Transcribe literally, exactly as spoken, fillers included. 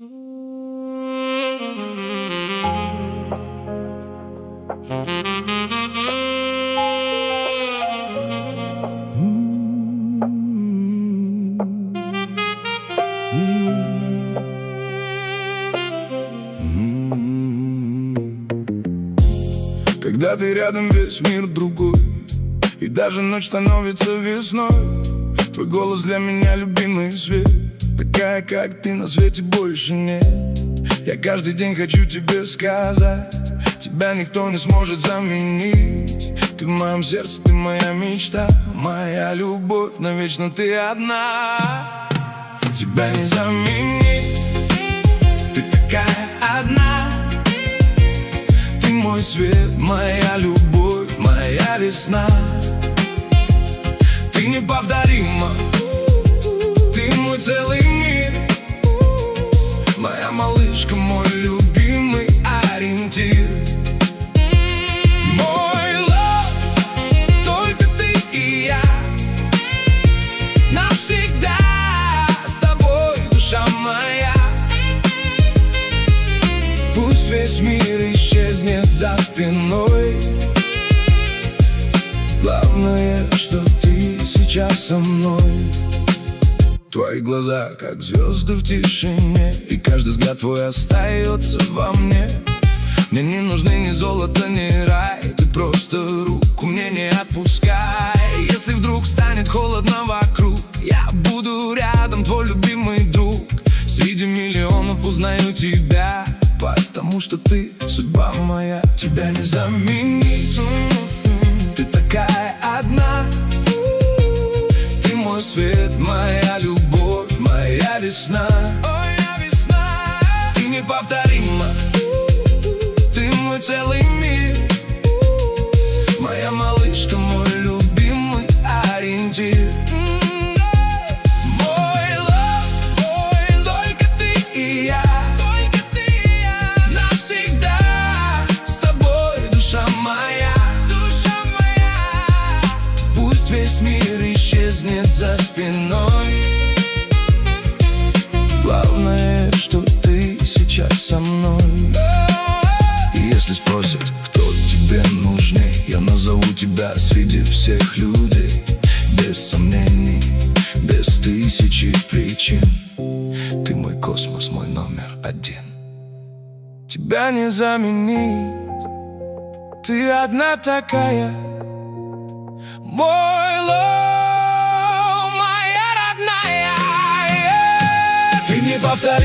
Когда ты рядом, весь мир другой, и даже ночь становится весной. Твой голос для меня любимый свет. Такая, как ты, на свете больше нет. Я каждый день хочу тебе сказать: тебя никто не сможет заменить. Ты в моем сердце, ты моя мечта, моя любовь, навечно ты одна. Тебя не заменить, ты такая одна. Ты мой свет, моя любовь, моя весна. Ты неповторима, ты мой целый мир. Моя малышка, мой любимый ориентир. Мой love, только ты и я. Навсегда с тобой, душа моя. Пусть весь мир исчезнет за спиной. Главное, что ты сейчас со мной. Твои глаза, как звезды в тишине, и каждый взгляд твой остается во мне. Мне не нужны ни золото, ни рай, ты просто руку мне не отпускай. Если вдруг станет холодно вокруг, я буду рядом, твой любимый друг. Среди миллионов узнаю тебя, потому что ты судьба моя. Тебя не заменить, ты такая одна. Ты мой свет, моя любовь, моя весна. Ты неповторима, ты мой целый мир. Моя малышка, мой любимый ориентир. Весь мир исчезнет за спиной. Главное, что ты сейчас со мной. И если спросят, кто тебе нужней, я назову тебя среди всех людей. Без сомнений, без тысячи причин. Ты мой космос, мой номер один. Тебя не заменить, ты одна такая. Мой love, моя родная, yeah. Ты не повтори.